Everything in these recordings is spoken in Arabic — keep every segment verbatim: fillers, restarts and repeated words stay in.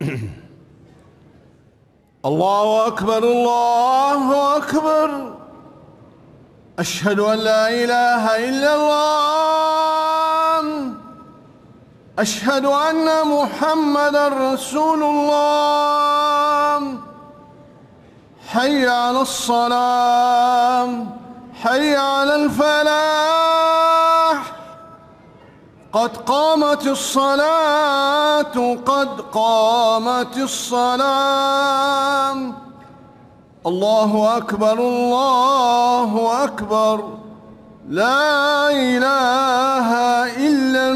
الله أكبر الله أكبر. أشهد أن لا إله إلا الله. أشهد أن محمدًا رسول الله. حي على الصلاة، حي على الفلاح. قد قامت الصلاة، قد قامت الصلاة. الله أكبر الله أكبر. لا إله إلا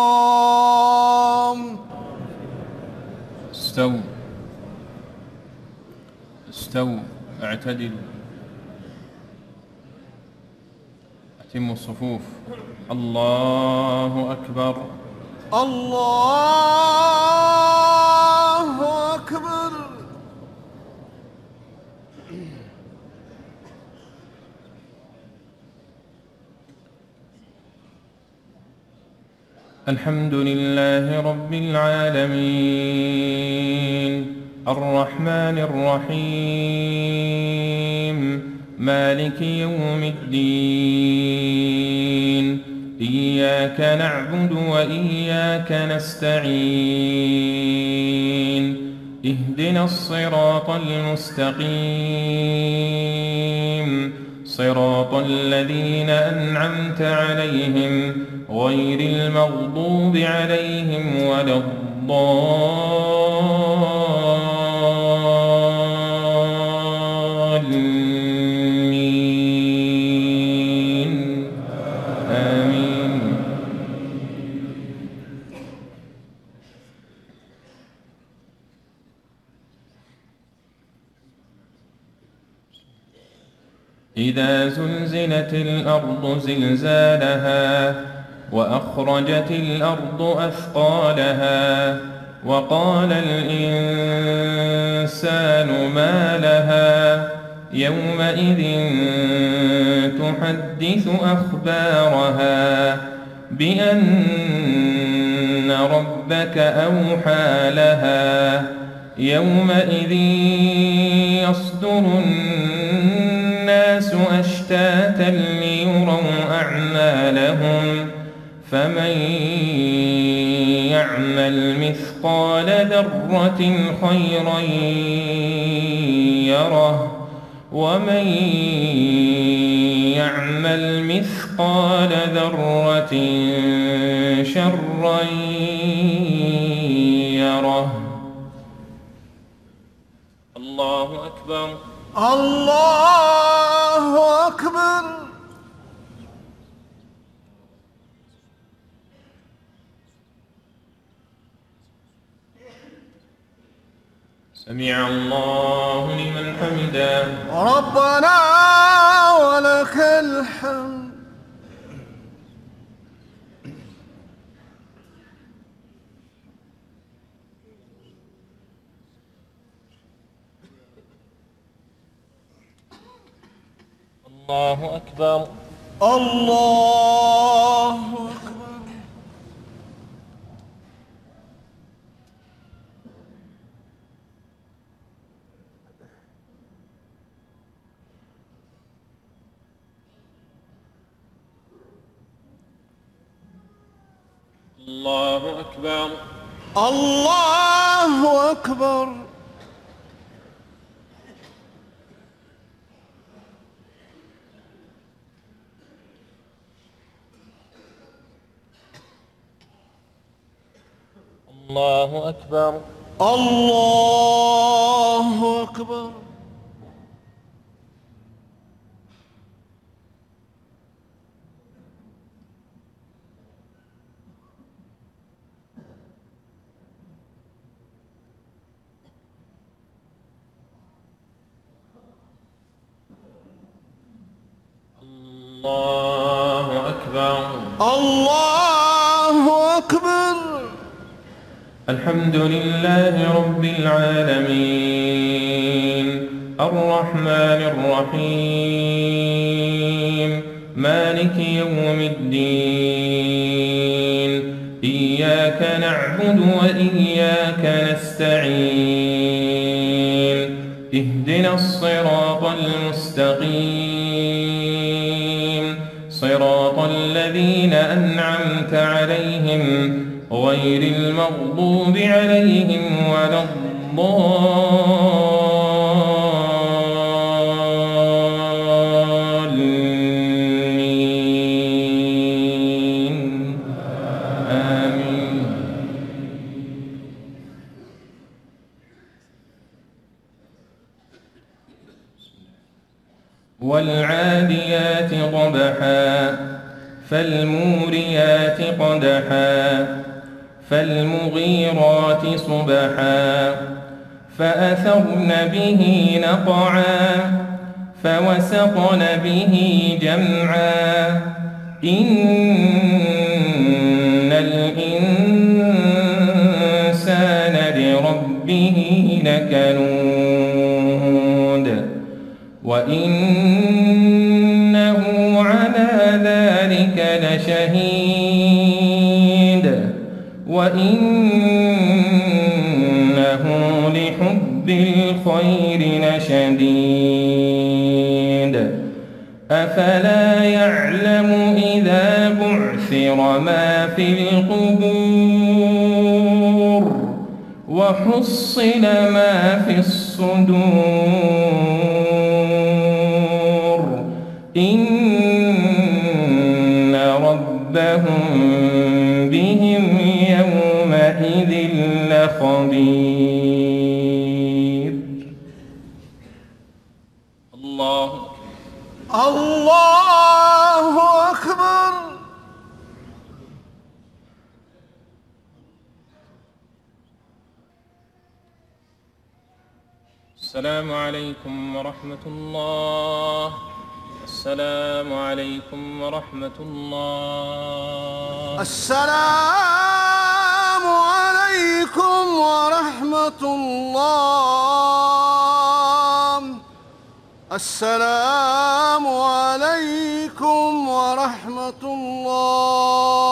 الله. استووا استووا اعتدلوا، أتموا الصفوف. الله أكبر الله أكبر. الحمد لله رب العالمين، الرحمن الرحيم، مالك يوم الدين. إياك نعبد وإياك نستعين. اهدنا الصراط المستقيم، صراط الذين أنعمت عليهم غير المغضوب عليهم ولا الضالين. آمين. إذا زلزلت الأرض زلزالها وأخرجت الأرض أثقالها وقال الإنسان ما لها يومئذ تحدث أخبارها بأن ربك أوحى لها. يومئذ يصدر الناس أشتاتا ليروا أعمالهم، فمن يعمل مثقال ذرة خيرا يره، ومن يعمل مثقال ذرة شرا يره. الله أكبر الله أكبر. سمع الله لمن حمده. ربنا ولك الحمد. الله أكبر الله أكبر. الله أكبر الله أكبر. الله أكبر الله أكبر. الله أكبر الله أكبر. الحمد لله رب العالمين، الرحمن الرحيم، مالك يوم الدين. إياك إياك نعبد وإياك نستعين اهدنا الصراط المستقيم صراط الذين أنعمت عليهم غير المغضوب عليهم ولا الضالين آمين. والعاديات ضبحا فالموريات قدحا فالمغيرات صبحا فأثرن به نقعا فوسطن به جمعا إن الإنسان لربه لكنود وإنه على ذلك لشهيد وإنه لحب الخير لشديد أفلا يعلم إذا بعثر ما في القبور وحصل ما في الصدور إن ربهم بهم يومئذ لخبير. الله الله أكبر. السلام عليكم ورحمة الله. السلام عليكم ورحمة الله. السلام عليكم ورحمة الله. السلام عليكم ورحمة الله.